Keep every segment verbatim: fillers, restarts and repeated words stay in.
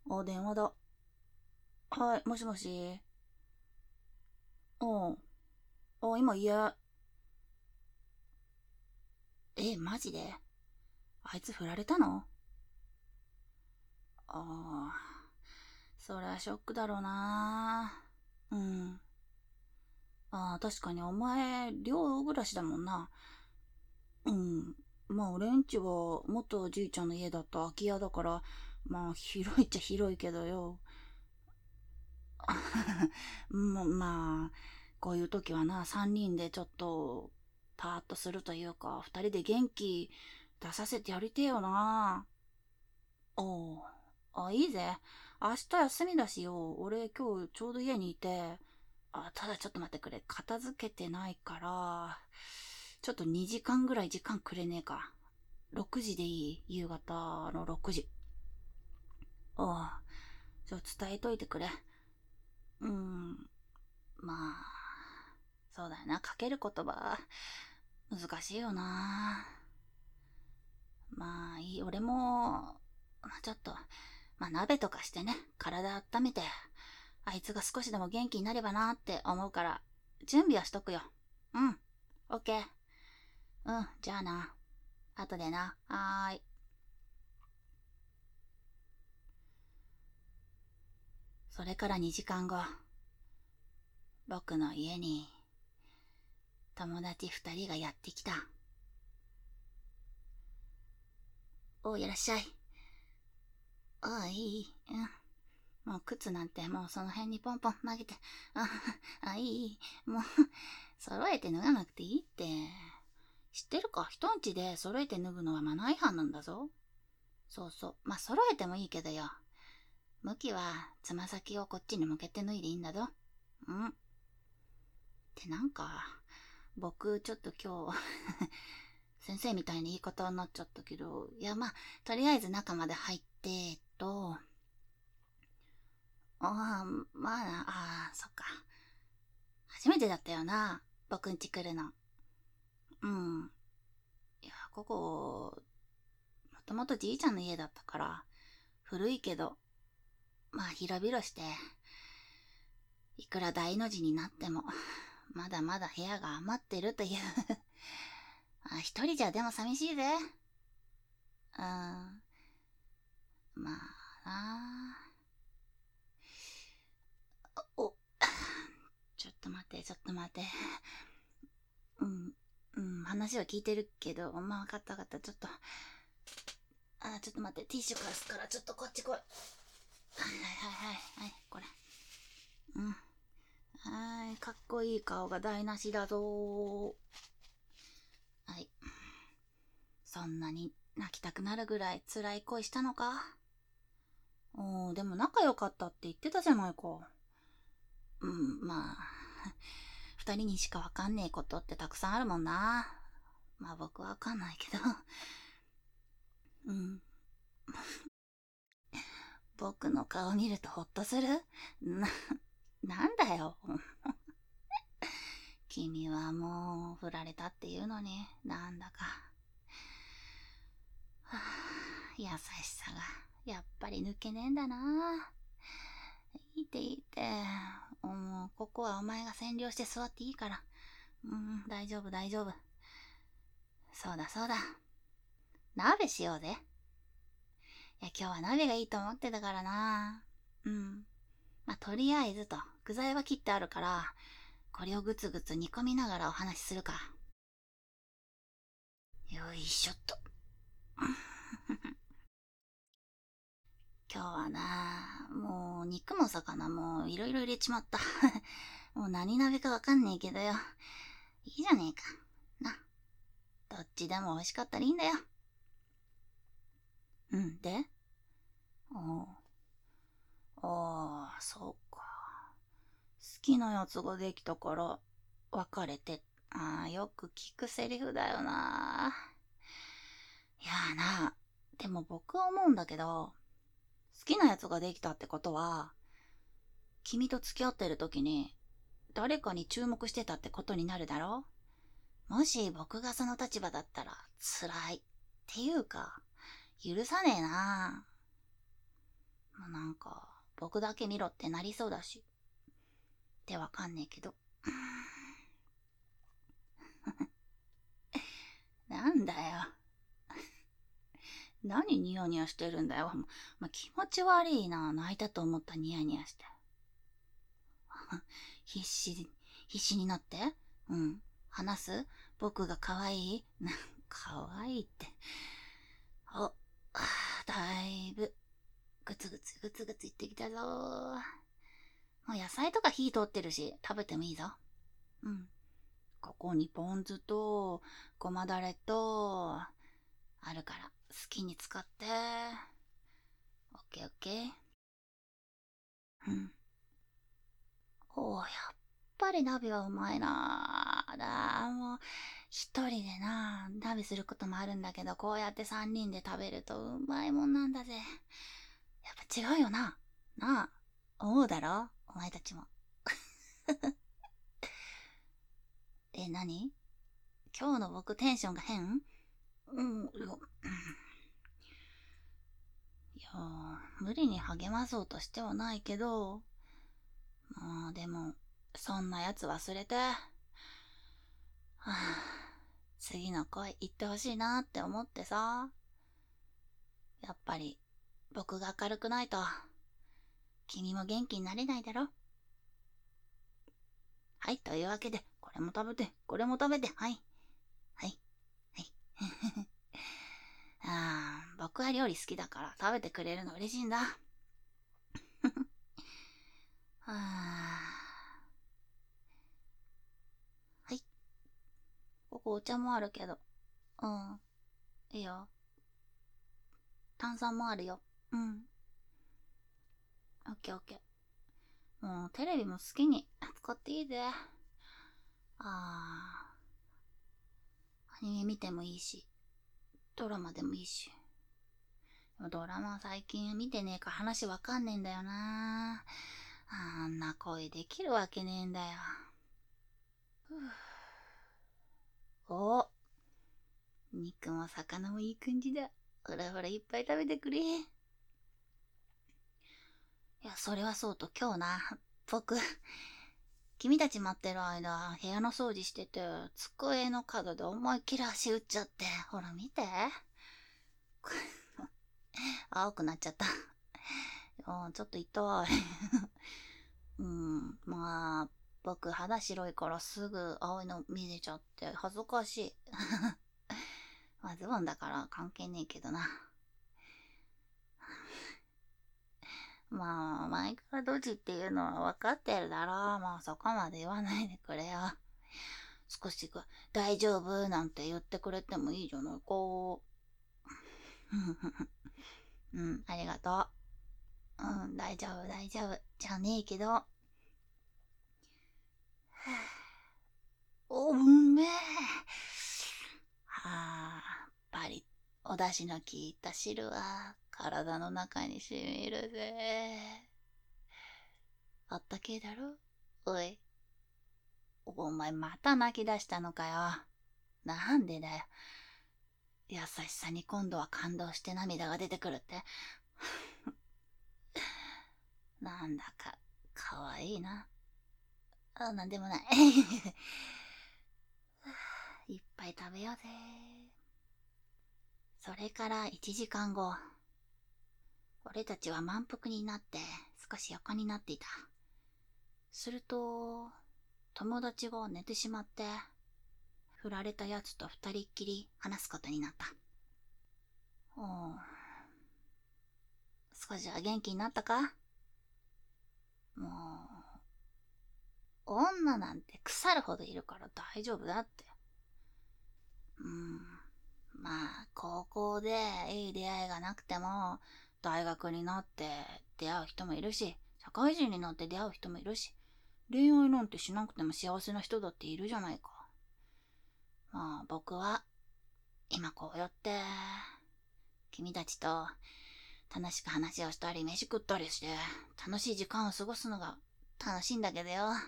あ、電話だ。はい、もしもし。うん。あ、今家。え、マジで？あいつ振られたの？ああ、そりゃショックだろうな。うん。ああ、確かにお前、寮暮らしだもんな。うん。まあ、俺んちは元おじいちゃんの家だった空き家だから、まあ、広いっちゃ広いけどよ。ま、まあ、こういう時はな、三人でちょっと、パーッとするというか、二人で元気出させてやりてえよな。おう。あ、いいぜ。明日休みだしよ。俺今日ちょうど家にいて。あ、ただちょっと待ってくれ。片付けてないから、ちょっとにじかんぐらい時間くれねえか。ろくじでいい？夕方のろくじ。おう。ちょ、伝えといてくれ。うん。まあ、そうだよな。かける言葉、難しいよな。まあ、いい。俺も、まあ、ちょっと、まあ、鍋とかしてね、体温めて、あいつが少しでも元気になればなって思うから、準備はしとくよ。うん。オッケー。うん、じゃあな。後でな。はーい。それからにじかんご、僕の家に、友達二人がやってきた。おう、いらっしゃい。ああ、いい。うん。もう靴なんてもうその辺にポンポン投げて。あ、あ、いい。もう、揃えて脱がなくていいって。知ってるか？人んちで揃えて脱ぐのはマナー違反なんだぞ。そうそう。まあ、揃えてもいいけどよ。向きは、つま先をこっちに向けて脱いでいいんだぞ。うん。ってなんか、僕、ちょっと今日先生みたいに言い方になっちゃったけど、いや、まあ、とりあえず中まで入って、えっと、ああ、まあな、ああ、そっか。初めてだったよな、僕ん家来るの。うん。いや、ここ、もともとじいちゃんの家だったから、古いけど、まあ広々して、いくら大の字になっても、まだまだ部屋が余ってるというあ、一人じゃでも寂しいぜ。うん。まあな。お、ちょっと待って、ちょっと待って。うん、うん、話は聞いてるけど、まあ分かった分かった。ちょっと、あ、ちょっと待って、ティッシュ貸すから、ちょっとこっち来い。はいはいはいはい、はい、これ。うん。はい、かっこいい顔が台無しだぞ。はい。そんなに泣きたくなるぐらい辛い恋したのか？おー、でも仲良かったって言ってたじゃないか。うん、まあ、二人にしかわかんねえことってたくさんあるもんな。まあ僕はわかんないけど。うん。僕の顔見るとホッとする？な、なんだよ。君はもう振られたっていうのに、なんだか。はあ、優しさが、やっぱり抜けねえんだな。いいっていいって。もう、ここはお前が占領して座っていいから。うん、大丈夫大丈夫。そうだそうだ。鍋しようぜ。いや、今日は鍋がいいと思ってたからな。うん。まあ、とりあえずと、具材は切ってあるから、これをぐつぐつ煮込みながらお話しするか。よいしょっと。今日はな、もう肉も魚もいろいろ入れちまった。もう何鍋かわかんねえけどよ。いいじゃねえか。な。どっちでも美味しかったらいいんだよ。うんで、おう。ああ、そうか。好きなやつができたから別れて。ああ、よく聞くセリフだよな。いやーな。でも僕は思うんだけど、好きなやつができたってことは、君と付き合ってる時に誰かに注目してたってことになるだろ？もし僕がその立場だったら辛い。っていうか、許さねえな。 なんか、僕だけ見ろってなりそうだし。ってわかんねえけど。なんだよ。何ニヤニヤしてるんだよ。ま、気持ち悪いな。泣いたと思ったニヤニヤして。必死、必死になってうん。話す僕が可愛いな、可愛いって。お、あだいぶ、ぐつぐつぐつぐついってきたぞ。もう野菜とか火通ってるし、食べてもいいぞ。うん。ここにポン酢と、ごまだれと、あるから、好きに使って。オッケーオッケー。うん。おー、やっぱり鍋はうまいなぁ。だもう、一人でな、鍋することもあるんだけど、こうやって三人で食べるとうまいもんなんだぜ。やっぱ違うよな。なあ、思うだろお前たちも。え、何今日の僕テンションが変うん、いや、いや無理に励まそうとしてはないけど、まあでも、そんなやつ忘れて、はあ、次の恋行ってほしいなって思ってさ。やっぱり、僕が明るくないと、君も元気になれないだろ。はい、というわけで、これも食べて、これも食べて、はい。はい、はい。ああ、僕は料理好きだから食べてくれるの嬉しいんだ。はあ、はい。ここお茶もあるけど。うん。いいよ。炭酸もあるよ。うん。オッケーオッケー。もうテレビも好きに使っていいぜ。あー、アニメ見てもいいし、ドラマでもいいし。ドラマ最近見てねえか話わかんねえんだよな。あんな恋できるわけねえんだよ。お、肉も魚もいい感じだ。ほらほらいっぱい食べてくれ。いや、それはそうと今日な、僕、君たち待ってる間、部屋の掃除してて、机の角で思いっきり足打っちゃって。ほら見て。青くなっちゃった。うん、ちょっと痛い。うん、まあ、僕肌白いからすぐ青いの見れちゃって恥ずかしい。まあズボンだから関係ねえけどな。まあ、前からドジっていうのは分かってるだろ。もうそこまで言わないでくれよ。少し大丈夫なんて言ってくれてもいいじゃないか。うん、ありがとう。うん、大丈夫、大丈夫。じゃねえけど。お、うめえ。はあ、やっぱり、お出汁の効いた汁は、体の中に染みるぜ。あったけえだろおい。お前また泣き出したのかよ。なんでだよ。優しさに今度は感動して涙が出てくるって。なんだか、かわいいな。あ、なんでもない。いっぱい食べようぜ。それからいちじかんご、俺たちは満腹になって少し横になっていた。すると、友達が寝てしまって、振られたやつと二人っきり話すことになった。おう、少しは元気になったか？もう、女なんて腐るほどいるから大丈夫だって。うん。まあ、高校でいい出会いがなくても、大学になって出会う人もいるし、社会人になって出会う人もいるし、恋愛なんてしなくても幸せな人だっているじゃないか。まあ、僕は、今こうやって、君たちと楽しく話をしたり飯食ったりして、楽しい時間を過ごすのが楽しいんだけどよ。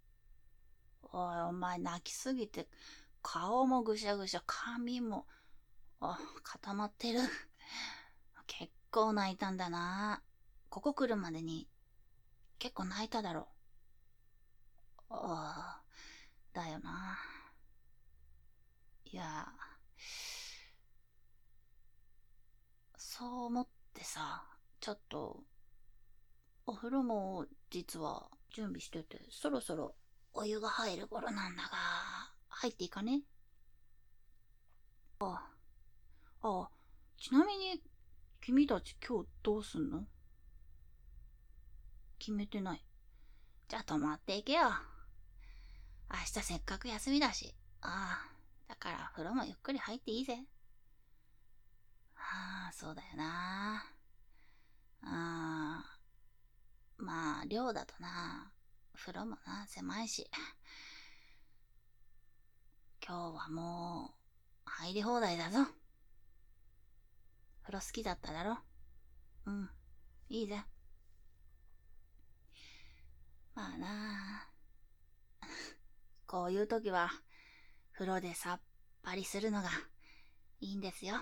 おい、お前泣きすぎて、顔もぐしゃぐしゃ、髪も。 あ、固まってる。結構泣いたんだな。ここ来るまでに結構泣いただろ。ああ、だよな。いや、そう思ってさ、ちょっと、お風呂も実は準備してて、そろそろお湯が入る頃なんだが、入っていいかね？ああ、ちなみに、君たち今日どうすんの？決めてない。じゃあ泊まっていけよ。明日せっかく休みだし。ああ、だから風呂もゆっくり入っていいぜ。ああ、そうだよな。ああ、まあ、寮だとな。風呂もな、狭いし。今日はもう、入り放題だぞ。風呂好きだっただろ？うん、いいぜ。まあな。こういう時は、風呂でさっぱりするのがいいんですよ。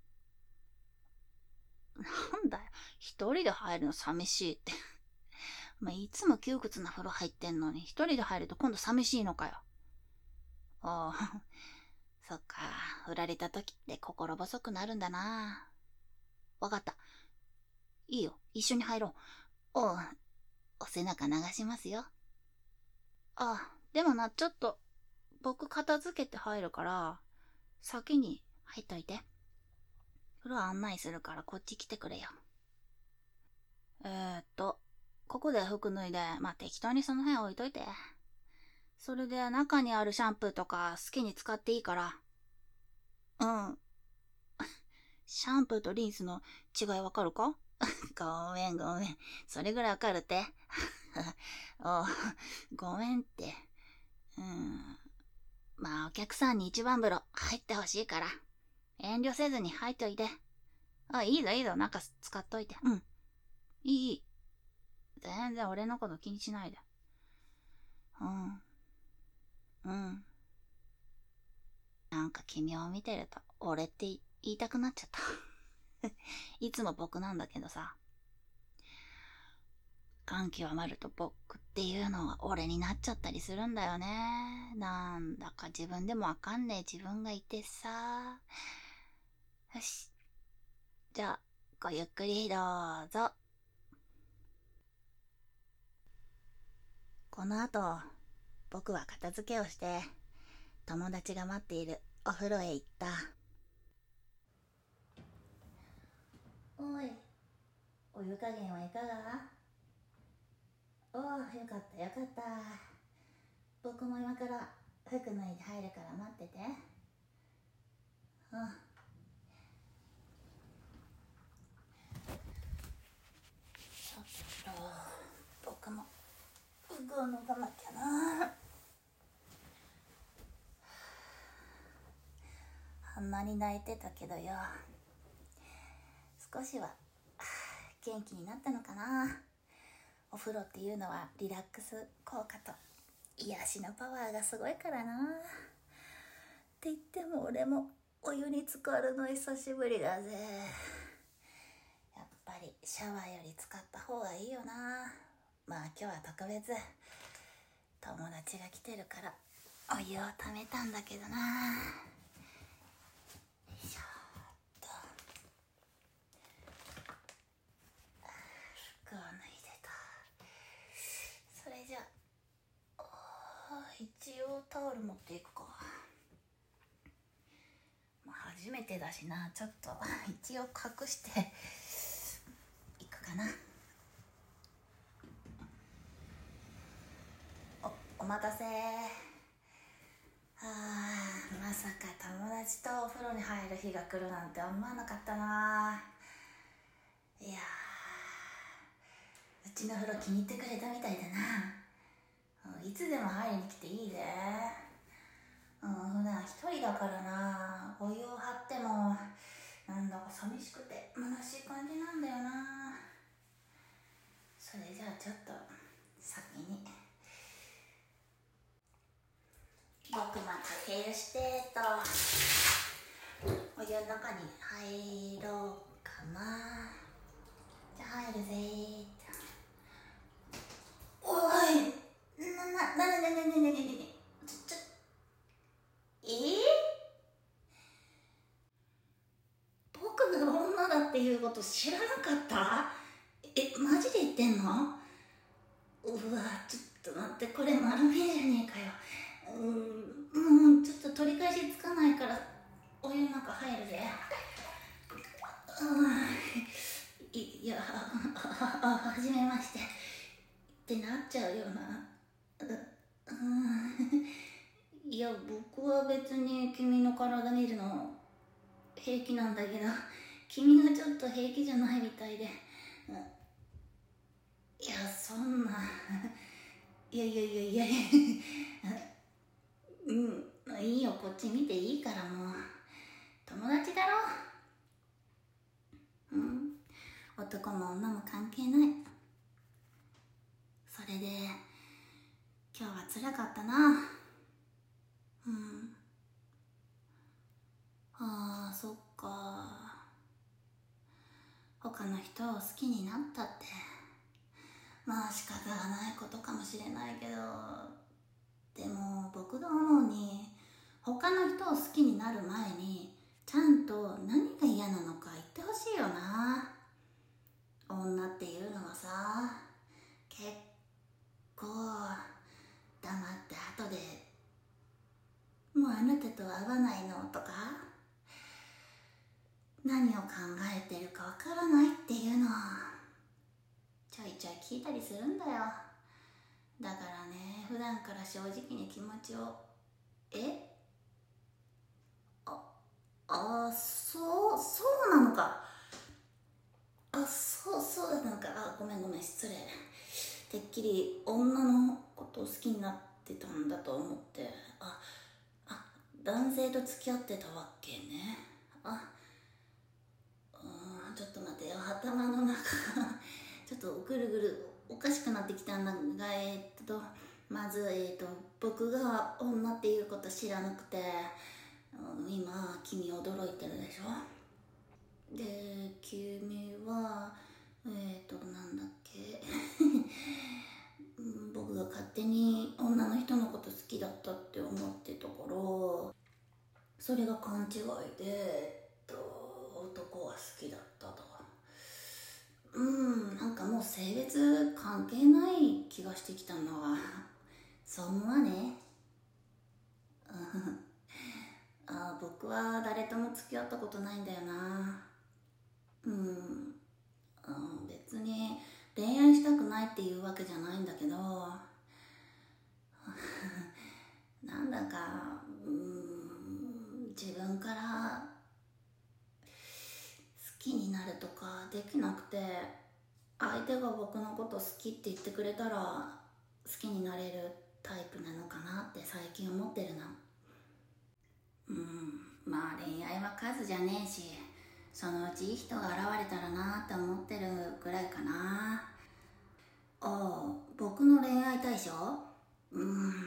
なんだよ、一人で入るの寂しいって。まあ、いつも窮屈な風呂入ってんのに、一人で入ると今度寂しいのかよ。おう、そっか、振られた時って心細くなるんだな。わかった。いいよ、一緒に入ろう。おう、お背中流しますよ。あ、でもな、ちょっと、僕片付けて入るから、先に入っといて。風呂案内するからこっち来てくれよ。えーっと、ここで服脱いで、まあ、適当にその辺置いといて。それで中にあるシャンプーとか好きに使っていいから。うん。シャンプーとリンスの違いわかるか？ごめんごめん。それぐらいわかるって。おごめんって。うん。まあお客さんに一番風呂入ってほしいから。遠慮せずに入っといて。あ、いいぞいいぞ。なんか使っといて。うん。いいいい。全然俺のこと気にしないで。うん。うん。なんか君を見てると、俺って言いたくなっちゃった。いつも僕なんだけどさ。感極まると僕っていうのは俺になっちゃったりするんだよね。なんだか自分でもわかんねえ自分がいてさ。よし。じゃあ、ごゆっくりどうぞ。この後、僕は片付けをして、友達が待っているお風呂へ行った。おい、お湯加減はいかが？おお、よかったよかった。僕も今から服脱いで入るから待ってて。うん。ちょっと、僕も服を脱がなきゃな。あんなに泣いてたけどよ。少しは元気になったのかな。お風呂っていうのはリラックス効果と癒しのパワーがすごいからな。って言っても俺もお湯に浸かるの久しぶりだぜ。やっぱりシャワーより使った方がいいよな。まあ今日は特別友達が来てるからお湯をためたんだけどな。よいしょっと。服を脱いでと。それじゃあ一応タオル持っていくか。まあ初めてだしな、ちょっと一応隠していくかな。お、お待たせ。あー、まさか友達とお風呂に入る日が来るなんて思わなかったな。いやー、うちの風呂気に入ってくれたみたいだな。いつでも入りに来ていいぜ。うん、普段一人だからな。お湯を張ってもなんだか寂しくて虚しい感じなんだよな。それじゃあちょっと先に僕また経由してとお湯の中に入ろうかな。じゃあ入るぜー。おい、な、な、な、な、な、な、な、な、な、な、な、ちょ、ちょ、えー、僕が女だっていうこと知らなかった？え、マジで言ってんの？うわ、ちょっと待って、これ丸見えじゃねえかよ。うーん、もうちょっと取り返しつかないからお湯の中入るぜ。いいや、あ、あ、はじめましてってなっちゃうよな。う、うん、いや、僕は別に君の体見るの平気なんだけど、君がちょっと平気じゃないみたいで。いや、そんな。いやいやいやいやいや。うん、いいよ、こっち見ていいからもう。友達だろ。うん、男も女も関係ない。それで、今日は辛かったな。うん。ああ、そっか。他の人を好きになったって。まあ仕方がないことかもしれないけど、でも僕が思うに、他の人を好きになる前にちゃんと何が嫌なのか言ってほしいよな。女っていうのはさ、結構黙って後でもうあなたと会わないのとか、何を考えてるかわからないっていうのちょいちょい聞いたりするんだよ。だからね、普段から正直に気持ちを。えあ、あ、そう、そうなのか。あ、そう、そうなのか。あ、ごめんごめん、失礼。てっきり女のことを好きになってたんだと思って。あ、あ、男性と付き合ってたわけね。あ、うーん、ちょっと待ってよ、頭の中ちょっとぐるぐるおかしくなってきたんだが、えー、っとまず、えー、っと僕が女っていうこと知らなくて、うん、今君驚いてるでしょ。で、君はえー、っとなんだっけ僕が勝手に女の人のこと好きだったって思ってたから、それが勘違いで、えっと、男は好きだったと。うん、なんかもう性別関係ない気がしてきたんだわ。そう思わね？あ、僕は誰とも付き合ったことないんだよな。うん、あ、別に恋愛したくないっていうわけじゃないんだけどなんだか、うん、自分から好きになるとかできなくて、相手が僕のこと好きって言ってくれたら好きになれるタイプなのかなって最近思ってるな。うん、まあ恋愛は数じゃねえし、そのうちいい人が現れたらなって思ってるぐらいかな。ああ、僕の恋愛対象？うん、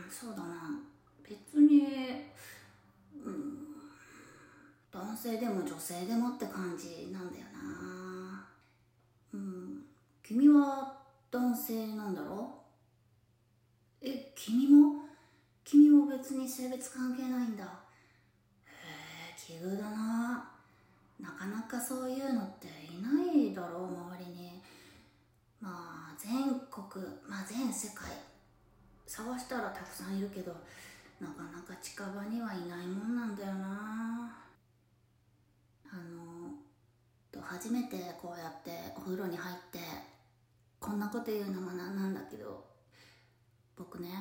そうだな。別に、うん、男性でも女性でもって感じなんだよな。うん、君は男性なんだろ？え、君も？君も別に性別関係ないんだ。へえ、奇遇だな。なかなかそういうのっていないだろう、周りに。まあ全国、まあ全世界探したらたくさんいるけど、なかなか近場にはいないもんなんだよな。あのと初めてこうやってお風呂に入ってこんなこと言うのもなんなんだけど、僕ね、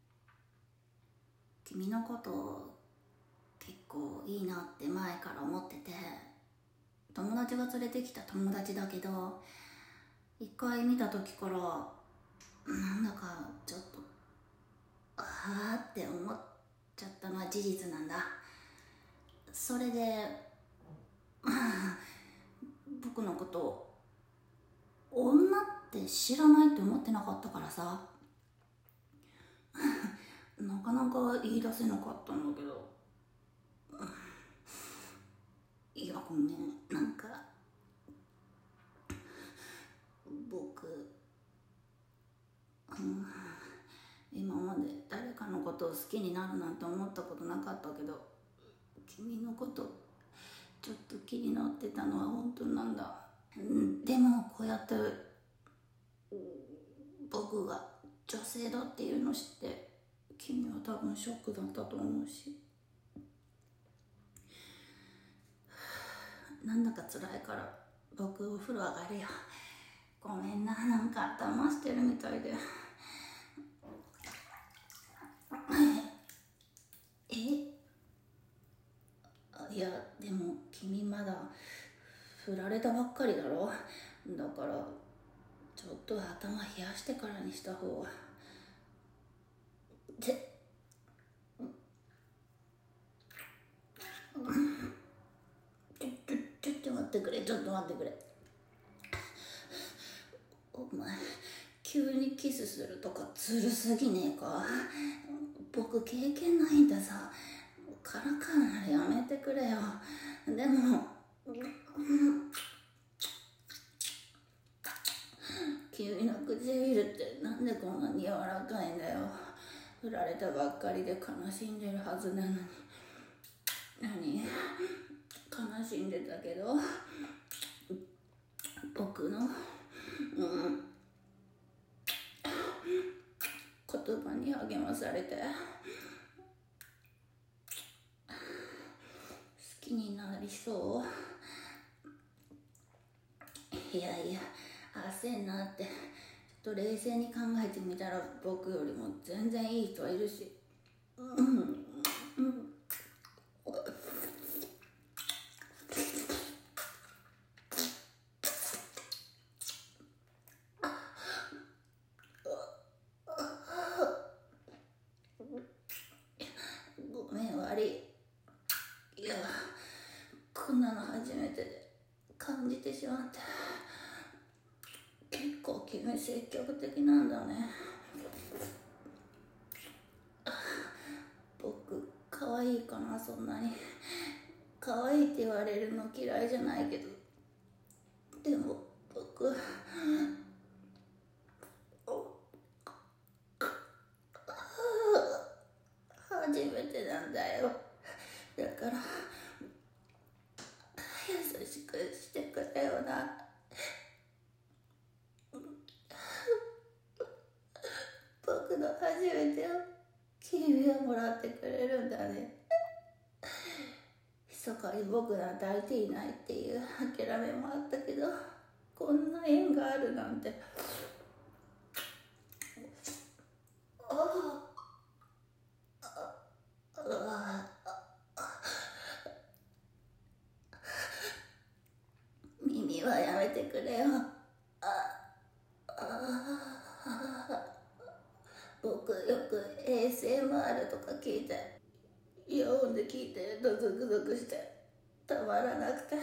君のこと結構いいなって前から思ってて、友達が連れてきた友達だけど、一回見た時からなんだかちょっとあーって思っちゃったのは事実なんだ。それで僕のこと女って知らないって思ってなかったからさなかなか言い出せなかったんだけど、いきになるなんて思ったことなかったけど、君のことちょっと気になってたのは本当なんだ。でもこうやって僕が女性だっていうの知って君は多分ショックだったと思うし、なんだか辛いから僕お風呂上がるよ。ごめんな、なんか頭してるみたいで。えいやでも君まだ振られたばっかりだろ。だからちょっと頭冷やしてからにした方が。でちょちょちょっと待ってくれちょっと待ってくれお前急にキスするとかずるすぎねえか。僕経験ないんださ。からかうならやめてくれよ。でも君の唇ってなんでこんなに柔らかいんだよ。振られたばっかりで悲しんでるはずなのに。何悲しんでたけど僕の、うん、言葉に励まされて好きになりそう。いやいや焦んなって。ちょっと冷静に考えてみたら僕よりも全然いい人はいるし、うんうんごめん悪い。いやこんなの初めてで感じてしまって。結構君積極的なんだね。僕可愛いかな。そんなに可愛いって言われるの嫌いじゃないけど、でも僕初めてなんだよ。だから優しくしてくれよな。僕の初めてを君はもらってくれるんだね。密かに僕なんて相手いないっていう諦めもあったけど、こんな縁があるなんて。あああ耳はやめてくれよ。ああ僕よく エーエスエムアール とか聞いて、イヤホンで聞いてるとゾクゾクしてたまらなくて。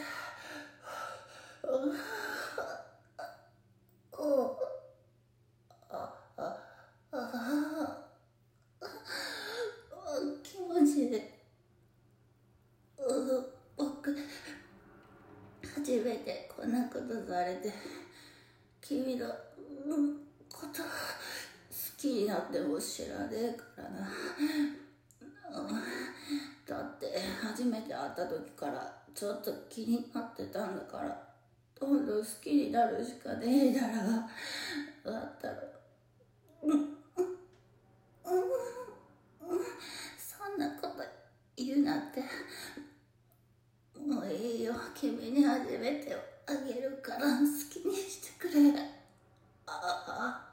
おあああ気持ちいい。僕初めてこんなことされて、君のこと好きになっても知らねえからな。だって初めて会った時からちょっと気になってたんだから、どんどん好きになるしかねえだろ。だったらうんうんうんそんなこと言うなって。もういいよ、君に初めてをあげるから好きにしてくれ。ああ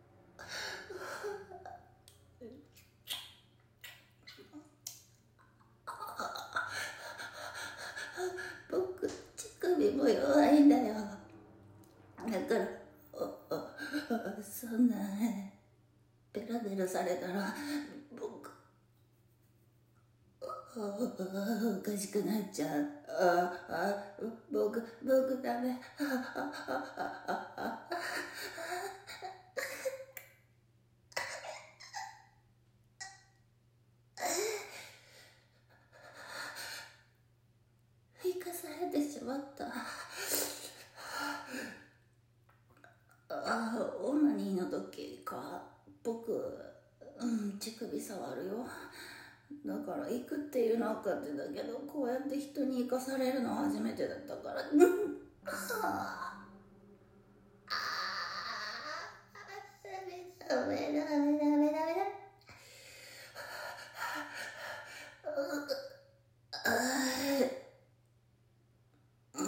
僕乳首も弱いんだよ。だからそんなベラベラされたら僕おかしくなっちゃう。ああ僕僕ダメ。生かされてしまった。ああオナニーの時か。僕うん乳首に触るよ。だから行くっていうのは分かってたけど、こうやって人に行かされるのは初めてだったから。うん。はあ。あー、ダメダメダメダメダメダメ。あー、うん。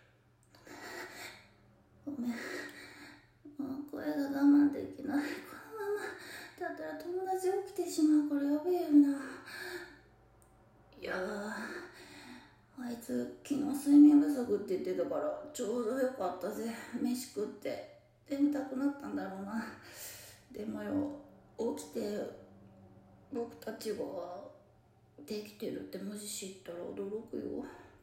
ごめん。もう声が我慢できない。このままだったら友達起きてしまうからやべえよな。いやー、あいつ昨日睡眠不足って言ってたからちょうどよかったぜ。飯食って眠たくなったんだろうな。でもよ、起きて僕たちができてるってもし知ったら驚くよ。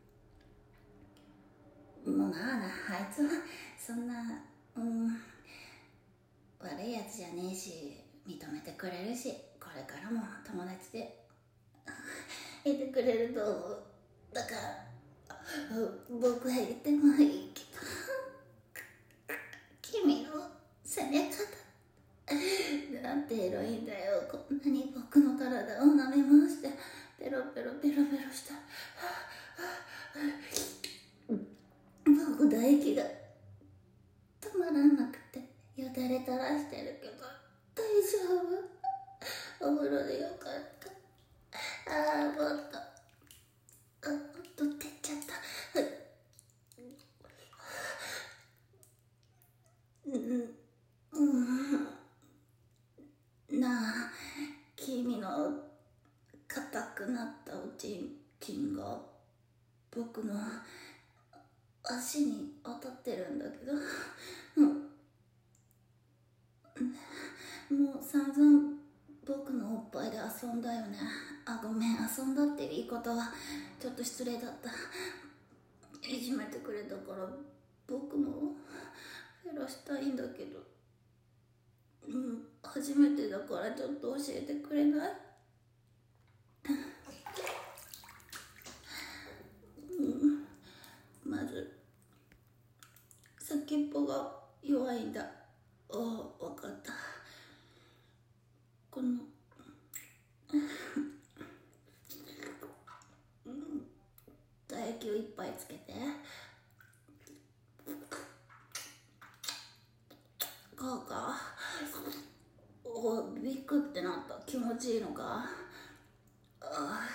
もうなあな、あいつはそんな、うん、悪いやつじゃねえし、認めてくれるし、これからも友達でいてくれると思う。だから僕は言ってもいいけど、君の攻め方なんてエロいんだよ。こんなに僕の体を舐め回してペロペロペロペロした僕唾液が止まらなくてよだれ垂らしてるけど大丈夫？お風呂でよかった。ああ、もっとあ、もっと出ちゃった。うんうん。なあ、君の硬くなったおちんちんが僕の足に当たってるんだけど、うん、もう散々僕のおっぱいで遊んだよね。あ、ごめん、遊んだって言い方はちょっと失礼だった。いじめてくれたから僕もフェラしたいんだけど、うん、初めてだからちょっと教えてくれない？うん、まず先っぽが弱いんだ。ああ、分かった。この唾液をいっぱいつけて。こうか。お、ビクってなった。気持ちいいのか？あ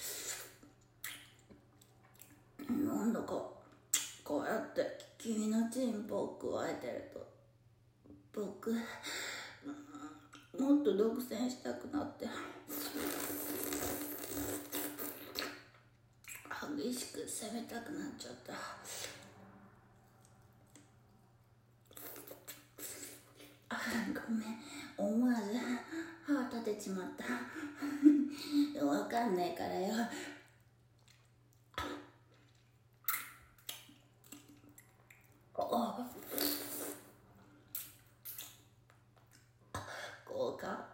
あ、なんだかこうやって君のチンポを加えてると僕、もっと独占したくなって激しく攻めたくなっちゃった。あ、ごめん、思わず歯立てちまったわかんないからよ。あ、こうか。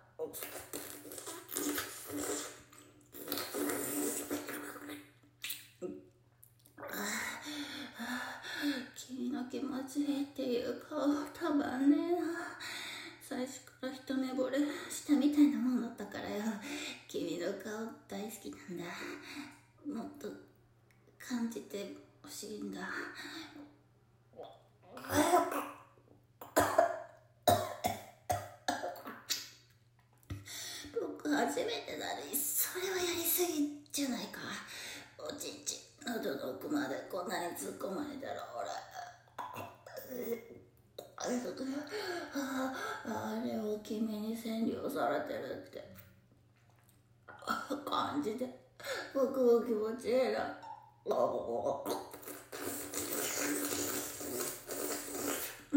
君の気持ちいいっていう顔たまんねえな。最初から一目惚れしたみたいなもんだったからよ。君の顔大好きなんだ。もっと感じてほしいんだ。僕初めてだね。それはやりすぎじゃないか。おちんち喉の奥までこんなに突っ込まれたら俺あれあれを君に占領されてるって感じで僕も気持ちいいな。うん、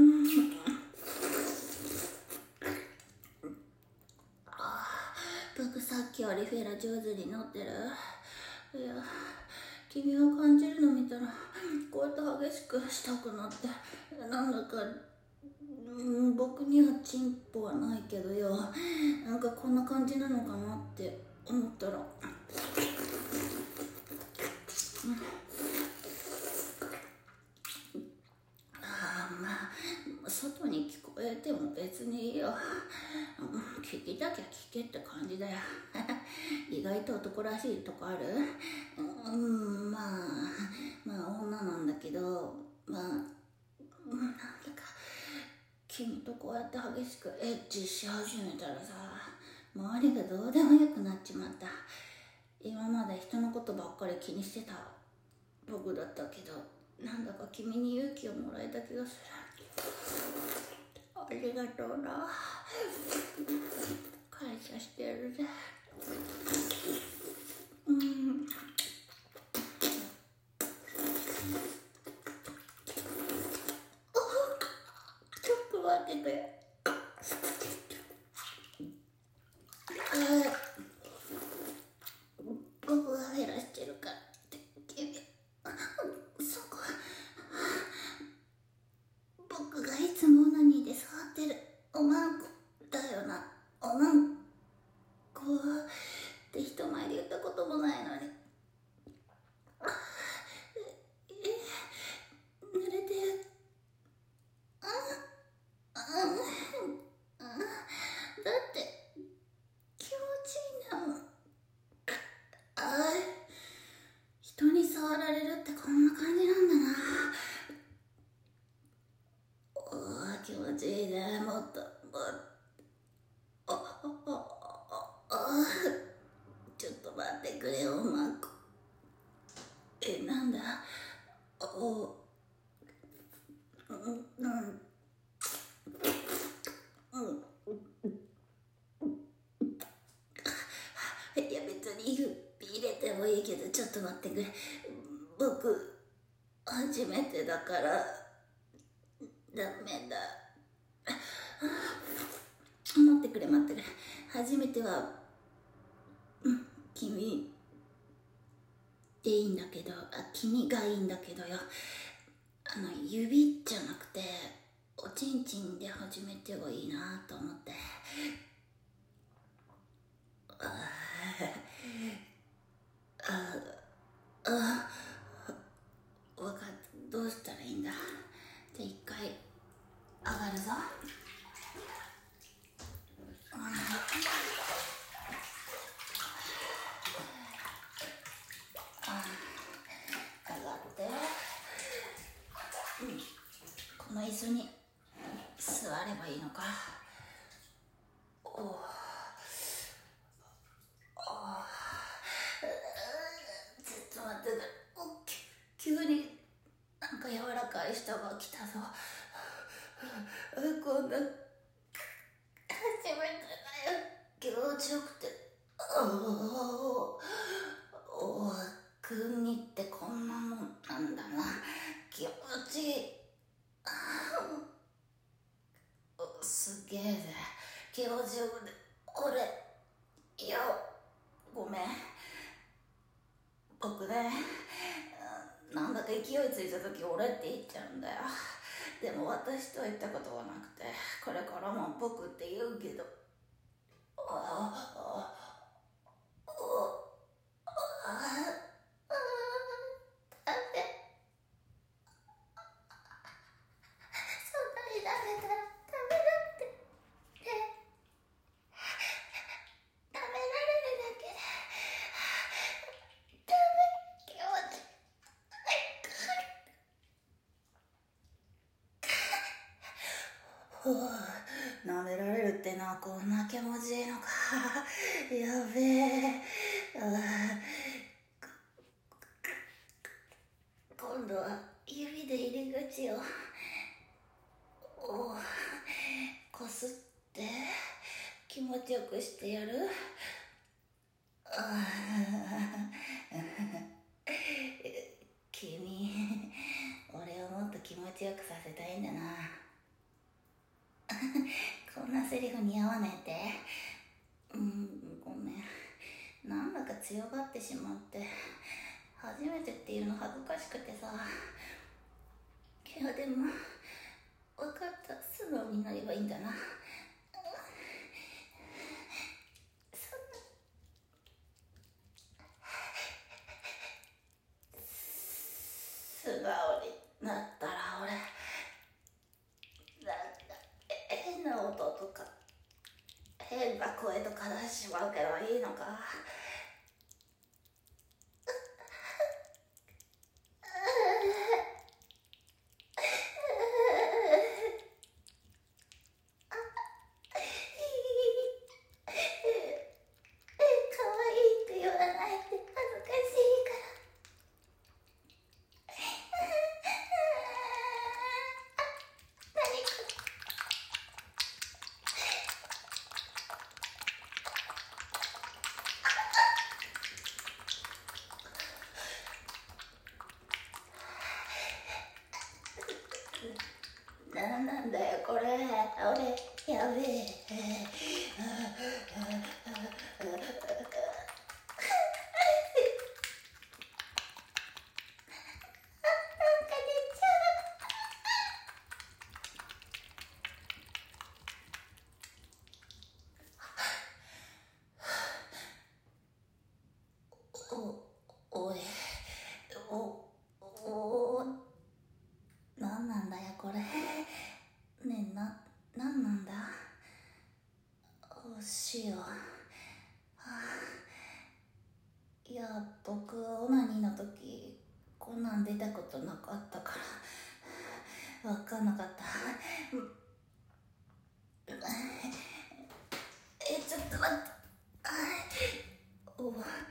僕さっきよりフェラ上手に乗ってる。いや、君が感じるの見たらこうやって激しくしたくなって、なんだか、うん、僕にはチンポはないけどよ、なんかこんな感じなのかなって思ったら、うん、ああ、まあ外に聞こえても別にいいよ。聞きたきゃ聞けって感じじだよ。意外と男らしいとこある？うん、まあ、まあ女なんだけど、まあ、なんだか、君とこうやって激しくエッチし始めたらさ、周りがどうでもよくなっちまった。今まで人のことばっかり気にしてた僕だったけど、なんだか君に勇気をもらえた気がする。ありがとうな。感謝してるぜ。うん。ちょっと待ってくれ。僕が減らしてるからって君、そこ僕がいつもオナニーで触ってるおまんこだよな。おまんこって人前で言ったこともないのに。濡れてる。だって気持ちいいんだもん。あ人に触られるってこんな感じなんだな。おー、気持ちいいね。もっともっと。ああああちょっと待ってくれよ、マンコ。え、なんだ。おうんうんうんいや別に指入れてもいいけど、ちょっと待ってくれ。僕初めてだからダメだ。待ってくれ待ってくれ。初めてはうん君でいいんだけど、あ君がいいんだけどよ。あの指じゃなくておちんちんで初めてはいいなと思って。あああ分かった。どうしたらいいんだ。じゃあ一回上がるぞ。上がって、うん、この椅子に座ればいいのか。おおちょっと待って、お急になんか柔らかい人が来たぞ。こんな初めてだよ。気持ちよくて。おおお国ってこんなもんなんだな。気持ちいい。すげえぜ。気持ちよくて。俺いやごめん。僕ね、なんだか勢いついた時俺って言っちゃうんだよ。でも私とは言ったことがなくて、これからも僕って言うけど、ああああ舐められるってのはこんな気持ちいいのか。やべえ。今度は指で入り口をおこすって気持ちよくしてやる。君、俺をもっと気持ちよくさせたいんだな。こんなセリフ似合わねえって。うん、ごめん。なんだか強がってしまって、初めてっていうの恥ずかしくてさ。いやでも分かった。素直になればいいんだな。素直になったら俺なんか変な音とか変な声とか出しちまうけどな。 なんなんだよこれ、俺やべえ。お、おい、お、お、なんなんだよこれ。ねえ、な、なんなんだ。おしよう。はあ、いや、僕、オナニーの時、こんなん出たことなかったから、わかんなかった。え、ちょっと待って。お、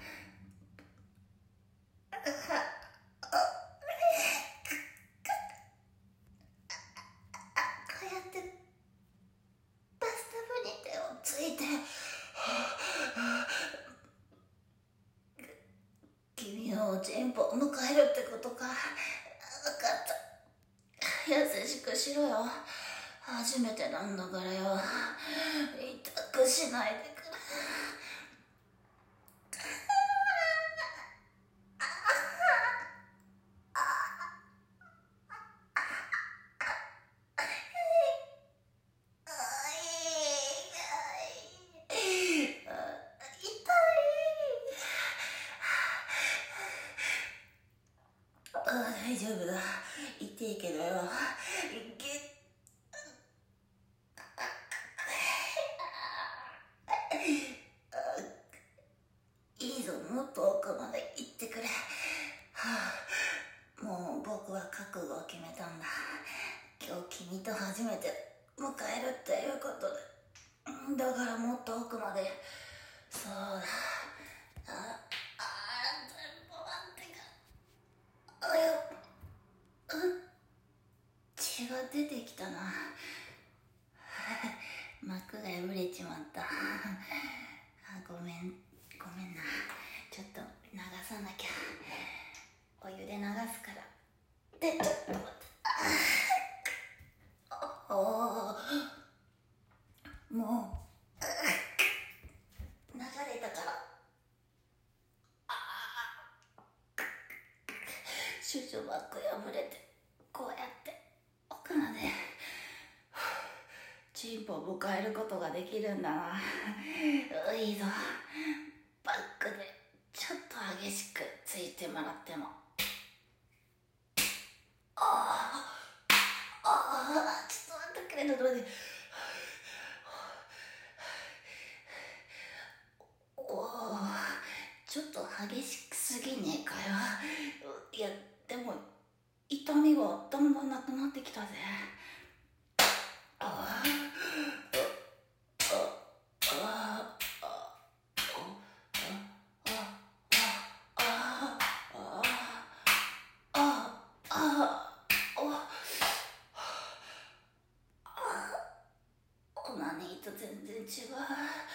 君のチンポを迎えるってことか。分かった。優しくしろよ。初めてなんだからよ。痛くしないでくれ。大丈夫だ。痛いけどよ。いいぞ、もっと奥まで行ってくれ。はあ、もう僕は覚悟を決めたんだ。今日君と初めて迎えるっていうことで。だからもっと奥まで。そうだ。ああ、全部待ってか。あよ、うん血が出てきたな。膜が破れちまった。あ、ごめんごめんな。ちょっと流さなきゃ。お湯で流すから。で、ちょっと待って。おお、もう流れたから。シュシュバック破れて、こうやって奥までチンポを迎えることができるんだな。いいぞ。バックでちょっと激しくついてもらっても。ああ、ああ、ちょっと待ってくれ。ちょっと待って。おお、ちょっと激しすぎねえかよ。いや、でも痛みはだんだんなくなってきたぜ。ああ、オナニーと全然違う。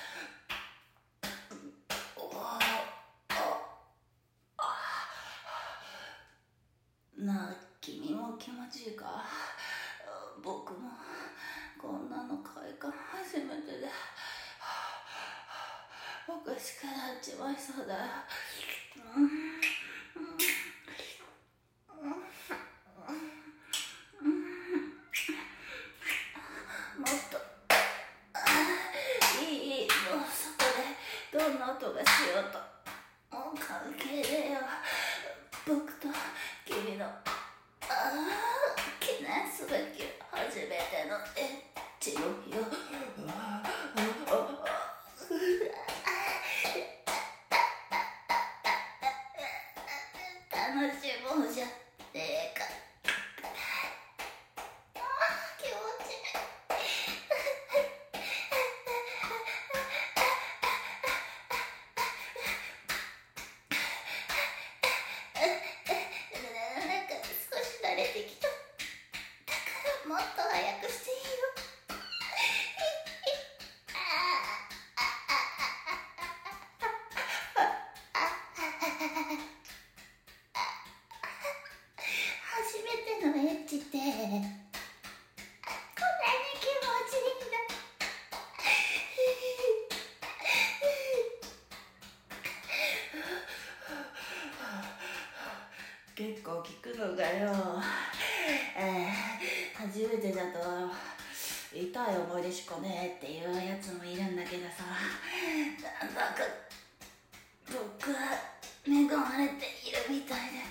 なあ、君も気持ちいいか。僕もこんなの快感初めてで、おかしくなっちまいそうだよ。うんもっといいいい、もうそこでどんな音がしようともう関係ねえよ。僕と君のああ記念すべき初めてのエッチの日を楽しもうじゃねえか。気持ちいい。なんか少し慣れてきた。だからもっと早くしていいよ。 こ聞くのかよ。えー、初めてだと痛い思い出しかねえっていうやつもいるんだけどさ、なんだか僕は恵まれているみたいで、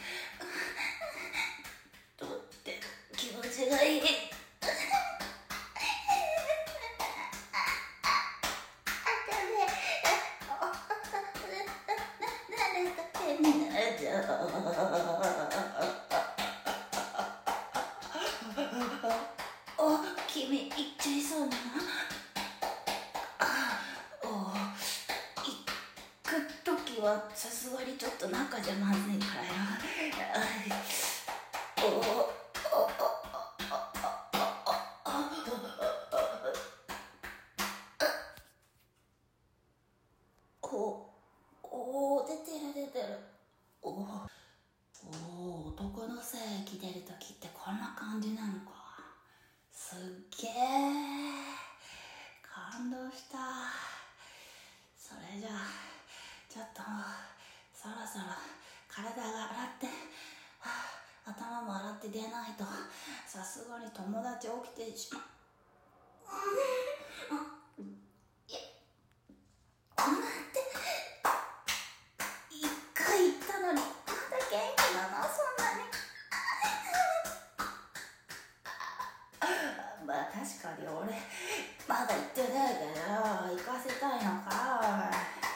とっても気持ちがいい。お、君行っちゃいそうなの？お、行くときはさすがにちょっと中じゃまずいからよ。おおおお、出てる出てる。おお、男の精液出るときってこんな感じなのか。すっげえ感動した。それじゃあちょっとそろそろ体が洗って、はあ、頭も洗って出ないとさすがに友達起きてしまう。うん、いや、こんなんて一回言ったのにまだ元気なの？そんなにまあ確かに俺まだ言ってないけど行かせたいのか。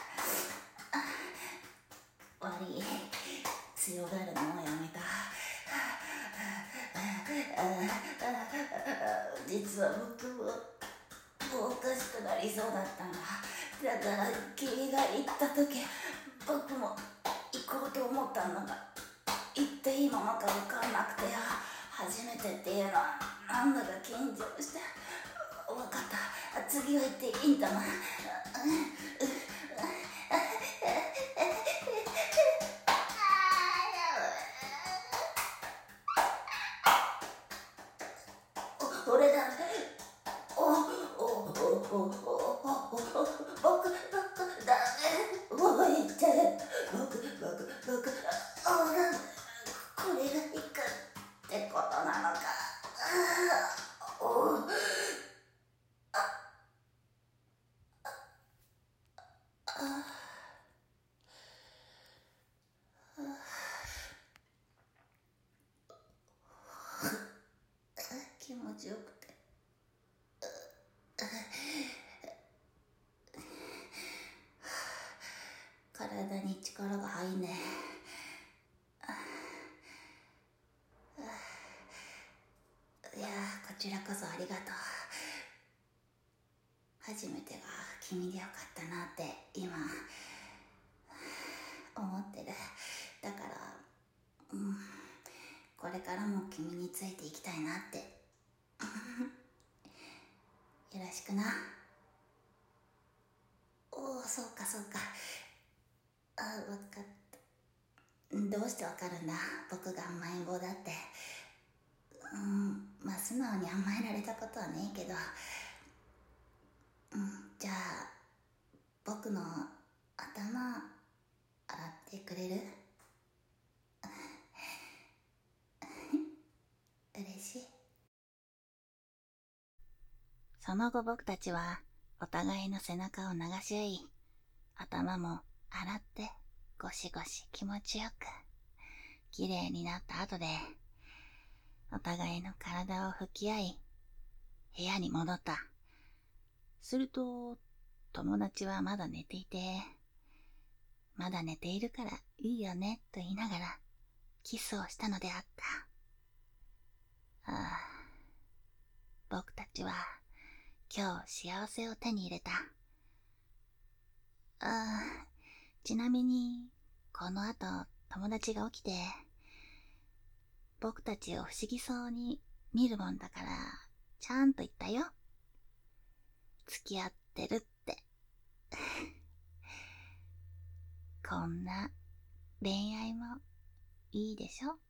悪い、強がるのをやめた。実は僕ももうおかしくなりそうだったんだ。だから君が行った時僕も行こうと思ったんだが、行っていいものか分かんなくて、初めてっていうのはなんだか緊張して。分かった、次は行っていいんだな。俺だ。おおおおおお僕僕だね。もう言って僕僕僕おなんこれがいかってことなのか。お気持ちよくて体に力が入んねえ。いやこちらこそありがとう。初めてが君でよかったなって今思ってる。だからうんこれからも君についていきたいなってよろしくな。おお、そうかそうか。あ、分かった。どうしてわかるんだ僕が甘えん坊だって。うん、まあ素直に甘えられたことはねえけど、うん、じゃあ僕の頭洗ってくれる？嬉しい。その後僕たちはお互いの背中を流し合い、頭も洗ってゴシゴシ気持ちよくきれいになった後で、お互いの体を拭き合い部屋に戻った。すると友達はまだ寝ていて、まだ寝ているからいいよねと言いながらキスをしたのであった。ああ、僕たちは今日幸せを手に入れた。ああ、ちなみにこの後友達が起きて僕たちを不思議そうに見るもんだからちゃんと言ったよ。付き合ってるってこんな恋愛もいいでしょ。